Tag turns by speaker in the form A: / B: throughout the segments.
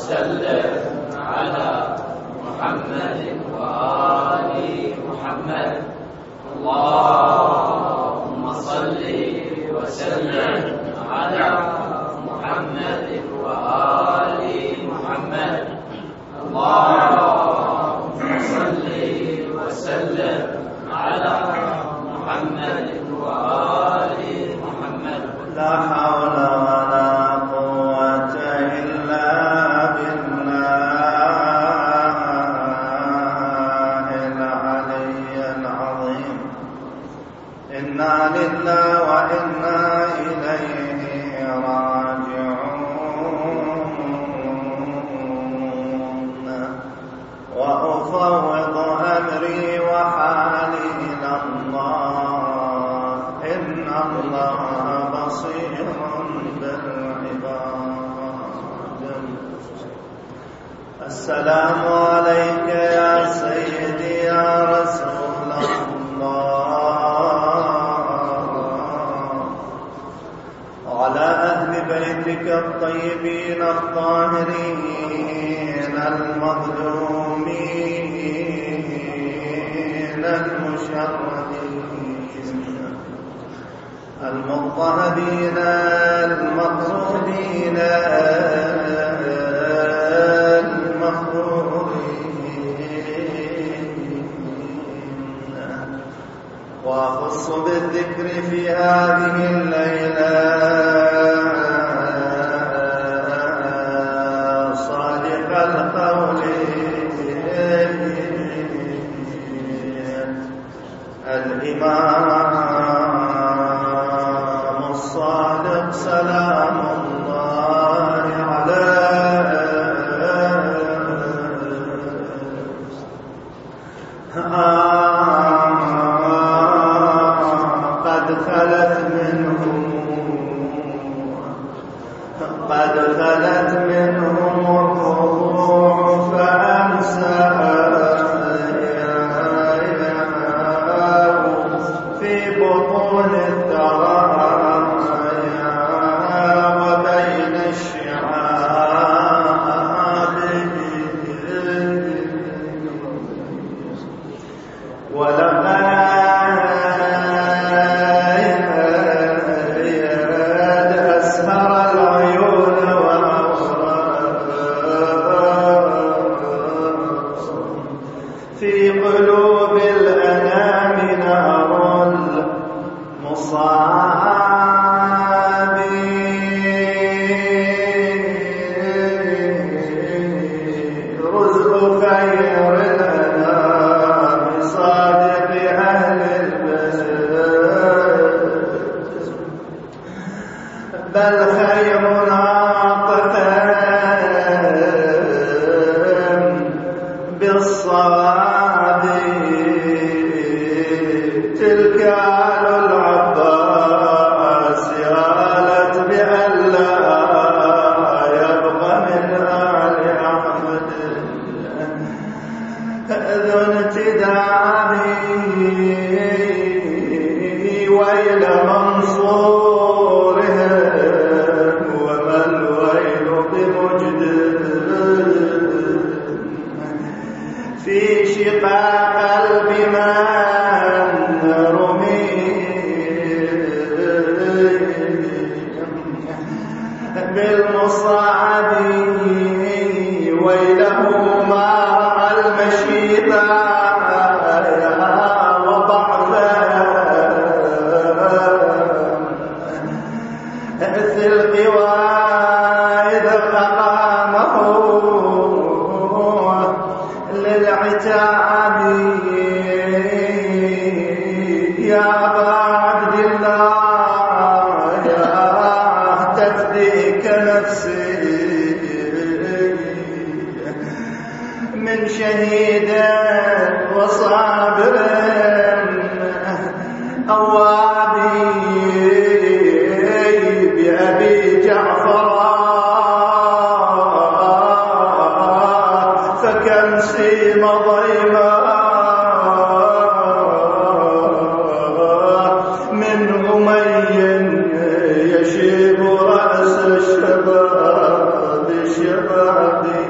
A: وسلم على محمد وآل محمد. اللهم صل وسلم على محمد وآل محمد. اللهم صل وسلم على محمد وآل محمد.
B: لا حول ولا قوة إلا بالله العلي العظيم. إنا لله وإنا إليه راجعون. وأفوض أمري وحالي إلى الله، إن الله بصير بالعباد. السلام عليك يا سيدي يا رسول الله، وعلى أهل بيتك الطيبين الطاهرين المظلومين المشردين المضطهدين المطرودين المخذولين. وأخص بالذكر في هذه الليلة صادق القول الإمام الصادق سلام الله عليه. قد خلت منهم الروح فأمسى في بطون الثرايا وبين الشعاب، ولقد أسهر العيون في قلوب الأنام نار المصاب. رزق خير الأنام صادق أهل البلد، بل خير ناطق بالصواب. تلك آل العباس آلت بأن لا يبقى من آل أحمد ذو انتداب. ويل منصورهم وما الويل بمجد في شقاق قلب من رمي بالمصعد. ويله ما رأى المشيطة وضعفا في القوى إذا أقامه للعتاب. يا أبا عبد الله تفديك نفسي من شهيد وصابر أوابي بأبي جعفر فكم سيم ضيما من أمي يشيب رأس الشباب شبابي.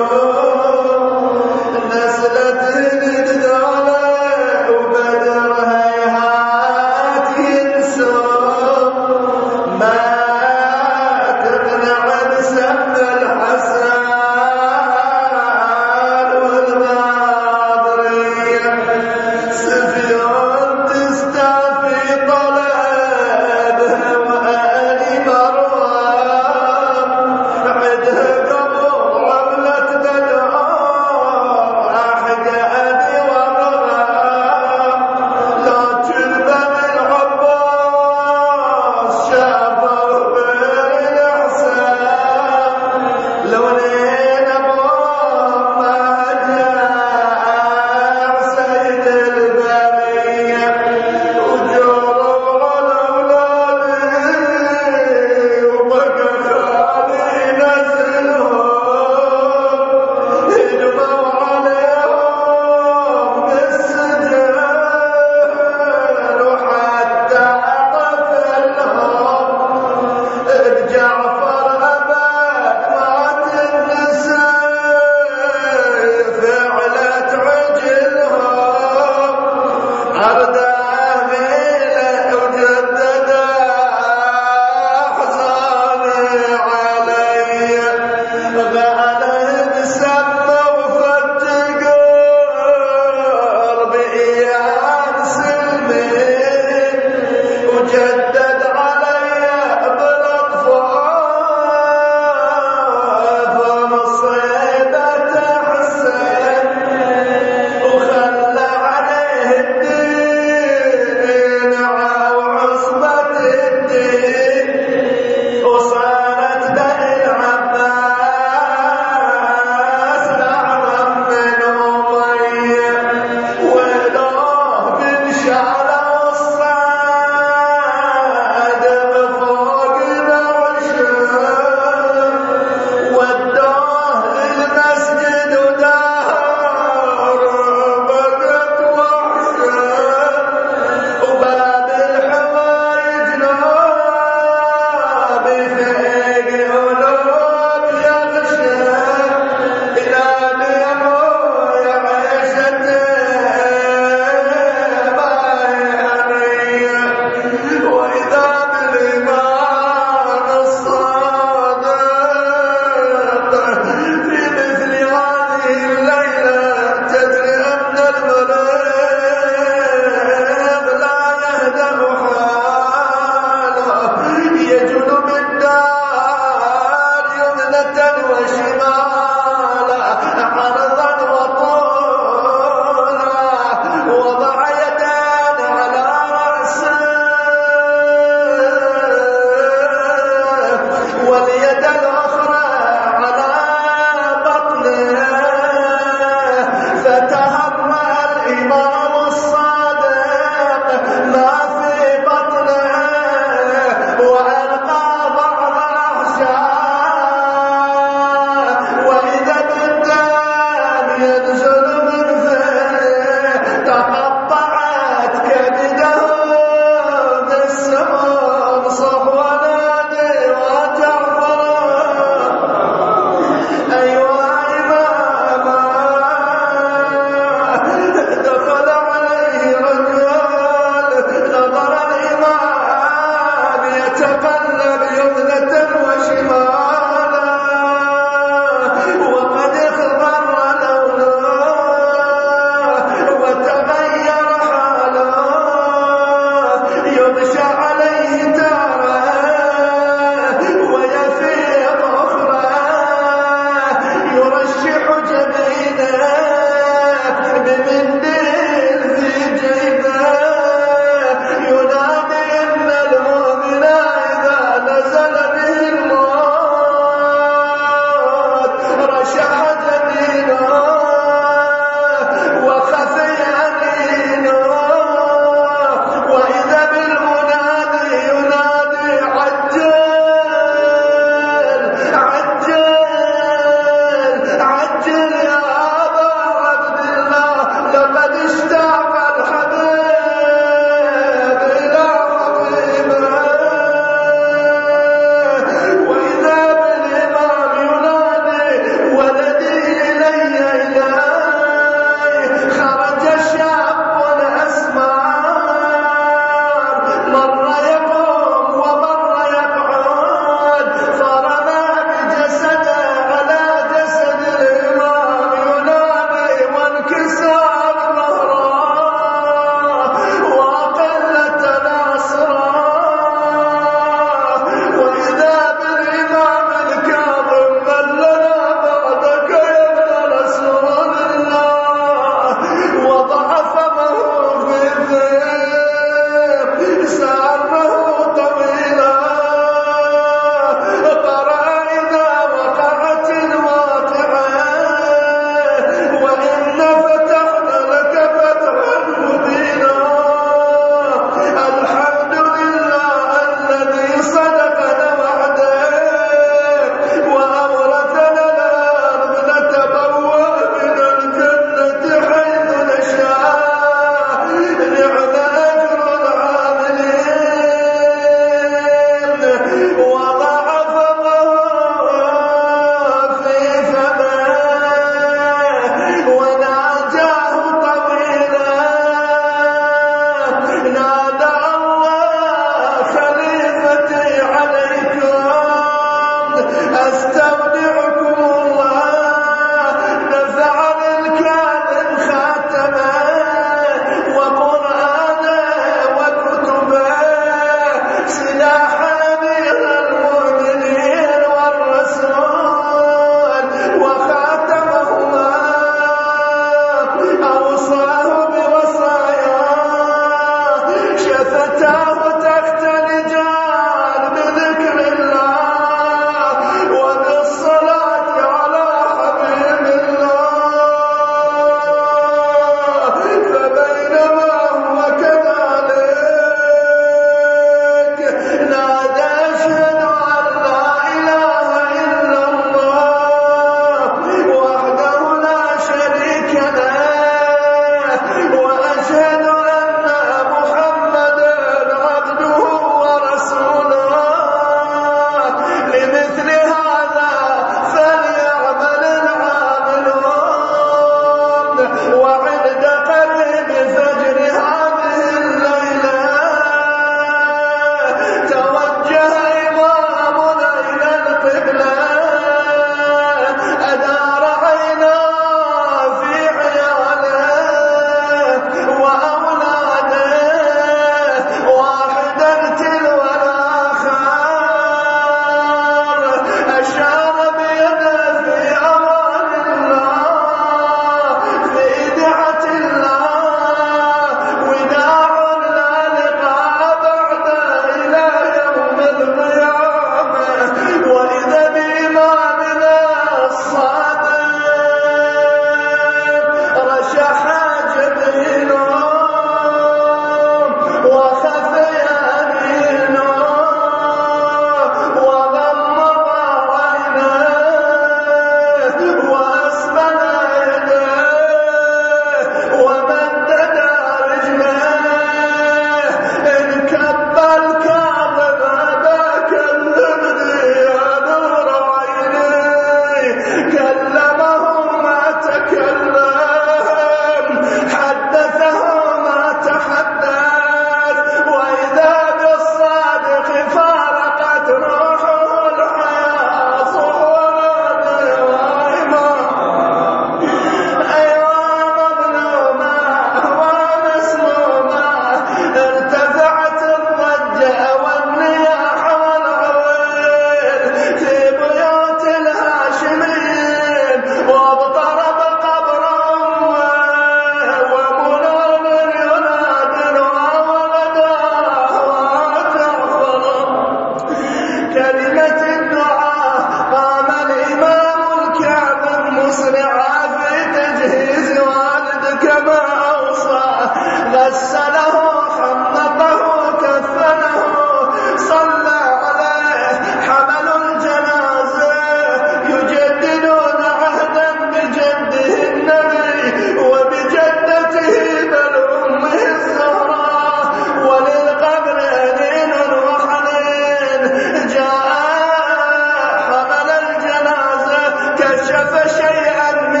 B: مسرعا في تجهيز والدك ما أوصى غسله خنقه كفنه صلى عليه حمل الجنازة يجددون عهدا بجده النبي وبجدته بل أمه الزهراء وللقبر أنين وحنين جاء حمل الجنازة كشف شيئا من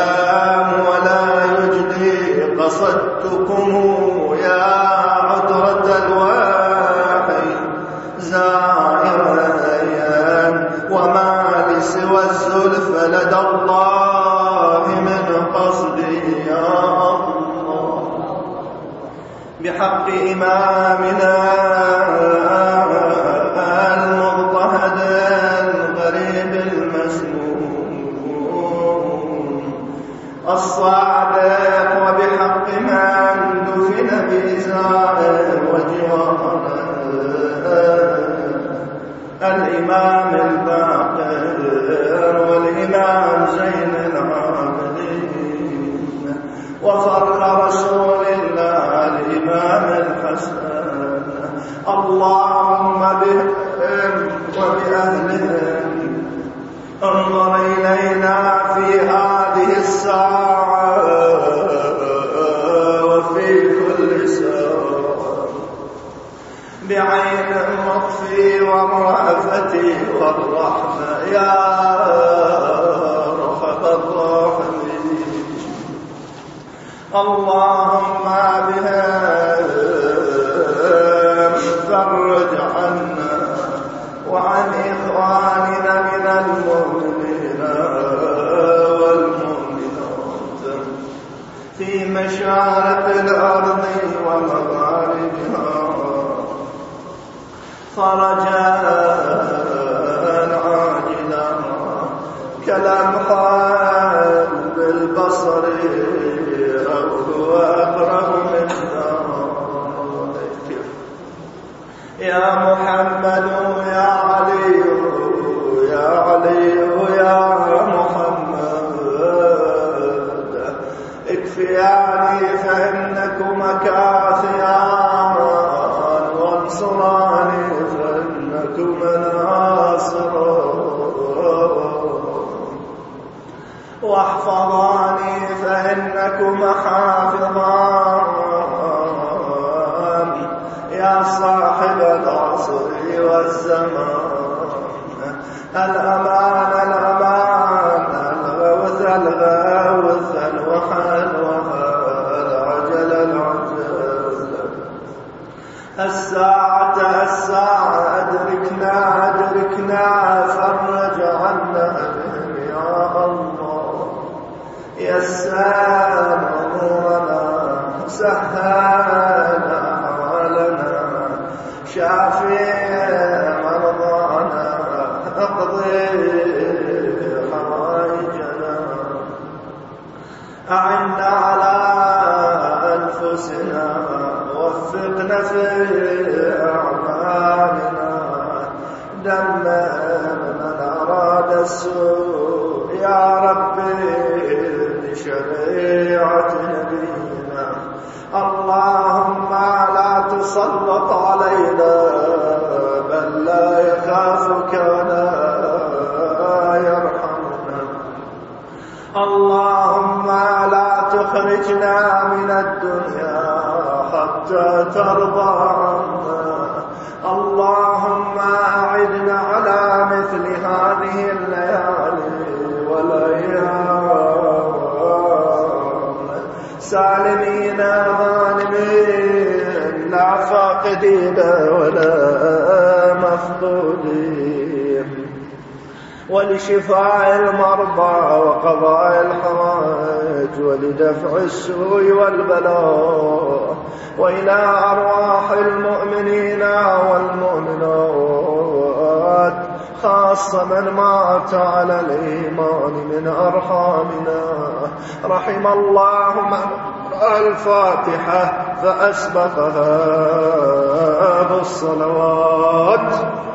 B: الأيام ولا يجدي قصدتكم يا عطرة الواحي زائرا وما لسوى الزلف لدى الله من قصدي يا الله بحق إمامنا المضطهد الغريب المسموم الصادق وبحق من دفن بإزاء وجوارنا الإمام الباقر والإمام زين العابدين وفرق رسول الله الإمام الحسن اللهم بهم وبأهلهم انظر إلينا في هذه الساعة وفي كل ساعة بعين اللطف والرأفة والرحمة يا أرحم الراحمين اللهم بهم فرج عنا وعن إخواننا من المؤمنين والمؤمنات في مشارق الأرض ومغاربها فرجا عاجلا كلمحا بالبصر أو هو أقرب من ذلك يا محمد يا علي يا علي يا محمد اكفياني فإنكما كافيان وانصراني فإنكما ناصران واحفظاني فإنكما حافظان يا صاحب العصر والزمان الأمان الأمان الغوث الغوث الوحى الوحى العجل العجل الساعة الساعة أدركنا أدركنا فرج عنا بهم يا الله يسر أمورنا سهل حالنا شافي مرضانا اقضي حوائجنا أعنا على أنفسنا وفقنا في أعمالنا دمر من أراد السوء يا ربي بشريعة نبينا اللهم لا تسلط علينا من لا يخافك ولا يرحمنا اللهم لا تخرجنا من الدنيا حتى ترضى عنا اللهم أعدنا على مثل هذه الليالي والأيام سالمين غانمين لا فاقدين ولا مفقودين ولشفاء المرضى وقضاء الحوائج ولدفع السوء والبلاء وإلى أرواح المؤمنين والمؤمنات خاصة من مات على الإيمان من أرحامنا رحم الله من الفاتحة فأسبقها بالصلوات